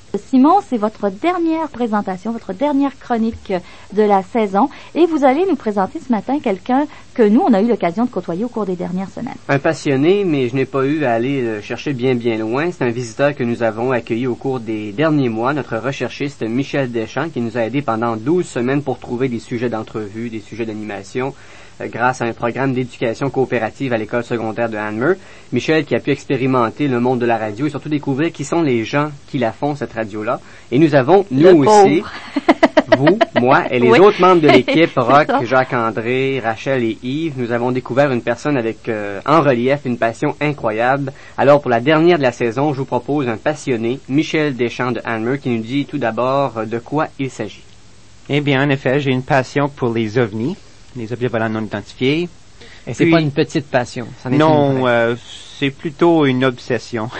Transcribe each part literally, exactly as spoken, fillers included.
Simon, c'est votre dernière présentation, votre dernière chronique de la saison et vous allez nous présenter ce matin quelqu'un que nous, on a eu l'occasion de côtoyer au cours des dernières semaines. Un passionné, mais je n'ai pas eu à aller le chercher bien bien loin. C'est un visiteur que nous avons accueilli au cours des derniers mois, notre recherchiste Michel Deschamps, qui nous a aidé pendant douze semaines pour trouver des sujets d'entrevue, des sujets d'animation, euh, grâce à un programme d'éducation coopérative à l'école secondaire de Hanmer. Michel qui a pu expérimenter le monde de la radio et surtout découvrir qui sont les gens qui la font, cette radio-là. Et nous avons, nous aussi, vous, moi et les oui. autres membres de l'équipe, Roch, Jacques-André, Rachel et Yves, nous avons découvert une personne avec euh, en relief une passion incroyable. Alors pour la dernière de la saison, je vous propose un passionné, Michel Deschamps de Hanmer, qui nous dit tout d'abord de quoi il s'agit. Eh bien, en effet, j'ai une passion pour les ovnis, les objets volants non identifiés. Et c'est Puis, pas une petite passion. Ça non, euh, c'est plutôt une obsession.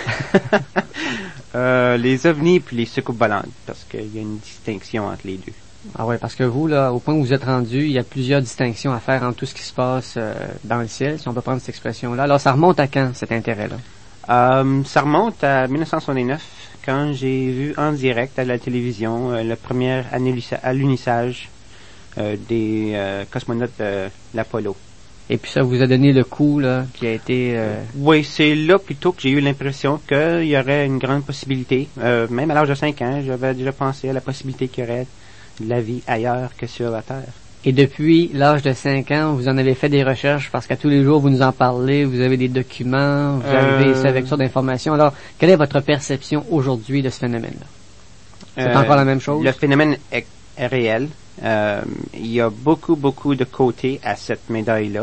euh, les ovnis puis les soucoupes volantes, parce qu'il y a une distinction entre les deux. Ah ouais, parce que vous, là, au point où vous êtes rendu, il y a plusieurs distinctions à faire entre tout ce qui se passe euh, dans le ciel, si on peut prendre cette expression-là. Alors, ça remonte à quand, cet intérêt-là? Euh, ça remonte à dix-neuf cent soixante-neuf, quand j'ai vu en direct à la télévision euh, le premier alunissage euh, des euh, cosmonautes de l'Apollo. Et puis ça vous a donné le coup, là, qui a été... Euh... Oui, c'est là plutôt que j'ai eu l'impression qu'il y aurait une grande possibilité. Euh, même à l'âge de cinq ans, j'avais déjà pensé à la possibilité qu'il y aurait de la vie ailleurs que sur la Terre. Et depuis l'âge de cinq ans, vous en avez fait des recherches parce qu'à tous les jours, vous nous en parlez, vous avez des documents, vous euh... arrivez ici avec ça d'informations. Alors, quelle est votre perception aujourd'hui de ce phénomène-là? C'est euh, encore la même chose? Le phénomène est, est réel. Euh, il y a beaucoup, beaucoup de côtés à cette médaille-là.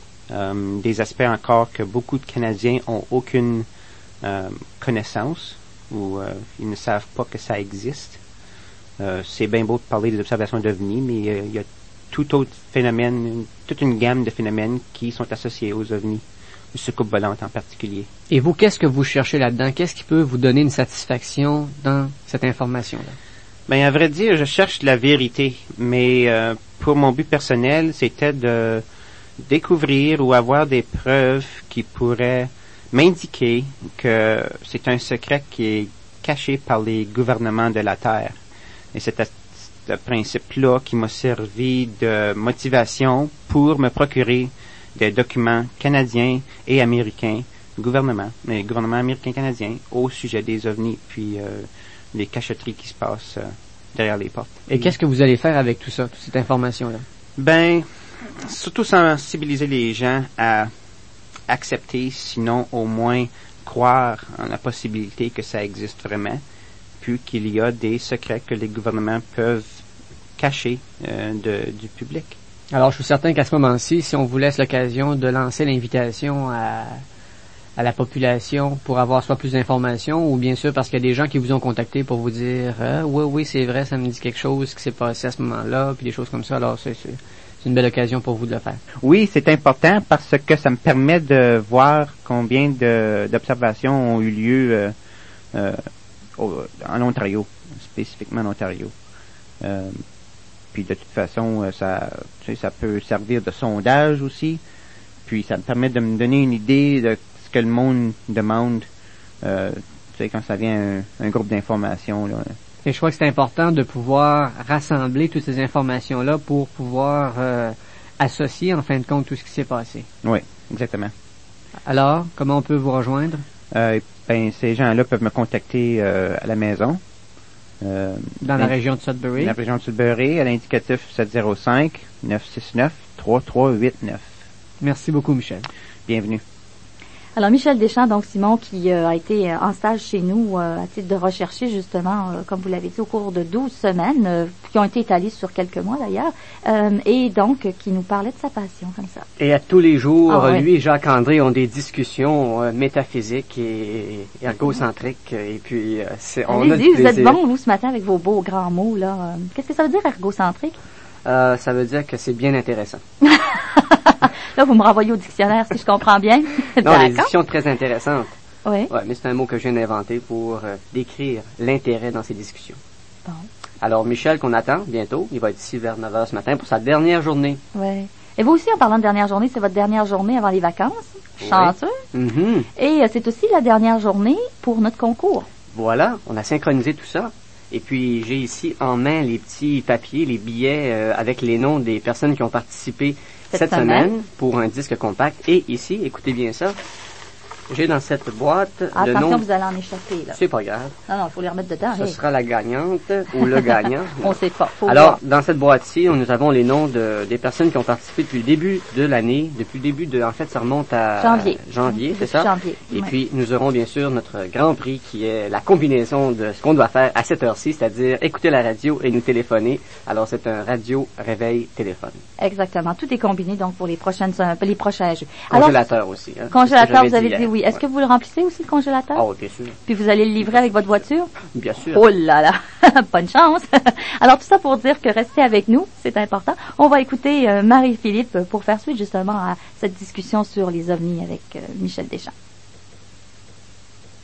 Euh, des aspects encore que beaucoup de Canadiens ont aucune euh, connaissance ou euh, ils ne savent pas que ça existe. Euh, c'est bien beau de parler des observations d'ovnis, mais euh, il y a tout autre phénomène, une, toute une gamme de phénomènes qui sont associés aux ovnis, aux soucoupes volantes en particulier. Et vous, qu'est-ce que vous cherchez là-dedans? Qu'est-ce qui peut vous donner une satisfaction dans cette information-là? Ben, à vrai dire, je cherche la vérité, mais euh, pour mon but personnel, c'était de découvrir ou avoir des preuves qui pourraient m'indiquer que c'est un secret qui est caché par les gouvernements de la Terre. Et c'est ce principe-là qui m'a servi de motivation pour me procurer des documents canadiens et américains, gouvernement, mais gouvernement américain-canadien, au sujet des ovnis, puis euh, les cachotteries qui se passent euh, derrière les portes. Et, et qu'est-ce que vous allez faire avec tout ça, toute cette information-là? Ben, surtout sensibiliser les gens à accepter, sinon au moins croire en la possibilité que ça existe vraiment, puis qu'il y a des secrets que les gouvernements peuvent cacher euh, de, du public. Alors, je suis certain qu'à ce moment-ci, si on vous laisse l'occasion de lancer l'invitation à, à la population pour avoir soit plus d'informations, ou bien sûr parce qu'il y a des gens qui vous ont contacté pour vous dire ah, « Oui, oui, c'est vrai, ça me dit quelque chose qui s'est passé à ce moment-là », puis des choses comme ça. Alors, c'est... c'est C'est une belle occasion pour vous de le faire. Oui, c'est important parce que ça me permet de voir combien de, d'observations ont eu lieu euh, euh, au, en Ontario, spécifiquement en Ontario. Euh, puis de toute façon, ça, tu sais, ça peut servir de sondage aussi. Puis ça me permet de me donner une idée de ce que le monde demande, euh, tu sais, quand ça vient un, un groupe d'informations, là. Et je crois que c'est important de pouvoir rassembler toutes ces informations-là pour pouvoir euh, associer, en fin de compte, tout ce qui s'est passé. Oui, exactement. Alors, comment on peut vous rejoindre? Euh, ben, ces gens-là peuvent me contacter euh, à la maison. Euh, dans la région de Sudbury? Dans la région de Sudbury, à l'indicatif sept zéro cinq, neuf six neuf, trois trois huit neuf. Merci beaucoup, Michel. Bienvenue. Alors, Michel Deschamps, donc Simon, qui euh, a été en stage chez nous euh, à titre de rechercher, justement, euh, comme vous l'avez dit, au cours de douze semaines, euh, qui ont été étalées sur quelques mois d'ailleurs, euh, et donc euh, qui nous parlait de sa passion, comme ça. Et à tous les jours, ah, ouais. lui et Jacques-André ont des discussions euh, métaphysiques et ergocentriques, et puis euh, c'est, on Allez-y, a du vous êtes plaisir. bons, vous, ce matin, avec vos beaux grands mots, là. Qu'est-ce que ça veut dire, ergocentrique? Euh, ça veut dire que c'est bien intéressant. Là, vous me renvoyez au dictionnaire, si je comprends bien. Non, des discussions très intéressantes. Oui. Ouais, mais c'est un mot que je viens d'inventer pour euh, décrire l'intérêt dans ces discussions. Bon. Alors, Michel, qu'on attend bientôt, il va être ici vers neuf heures ce matin pour sa dernière journée. Oui. Et vous aussi, en parlant de dernière journée, c'est votre dernière journée avant les vacances. Chanceux. Oui. Mm-hmm. Et euh, c'est aussi la dernière journée pour notre concours. voilà, on a synchronisé tout ça. Et puis, j'ai ici en main les petits papiers, les billets euh, avec les noms des personnes qui ont participé cette, cette semaine. semaine pour un disque compact. Et ici, écoutez bien ça, j'ai dans cette boîte ah, le attention, nom... vous allez en échapper, là. C'est pas grave. Non, non, il faut les remettre dedans. Ce hey. sera la gagnante ou le gagnant. On sait pas. Faut Alors, voir. dans cette boîte-ci, nous avons les noms de, des personnes qui ont participé depuis le début de l'année. Depuis le début de... En fait, ça remonte à... Janvier. Janvier, c'est ça? Janvier. Et ouais. puis, nous aurons bien sûr notre grand prix qui est la combinaison de ce qu'on doit faire à cette heure-ci, c'est-à-dire écouter la radio et nous téléphoner. Alors, c'est un radio réveil téléphone. Exactement. Tout est combiné, donc, pour les prochaines, les prochains jeux. Congélateur Alors, aussi, hein. Congélateur, vous avez dit, dit oui. Est-ce ouais. que vous le remplissez aussi, le congélateur? Ah oui, bien sûr. Puis vous allez le livrer avec votre voiture? Bien sûr. Oh là là! Bonne chance! Alors, tout ça pour dire que restez avec nous, c'est important. On va écouter euh, Marie-Philippe pour faire suite, justement, à cette discussion sur les ovnis avec euh, Michel Deschamps.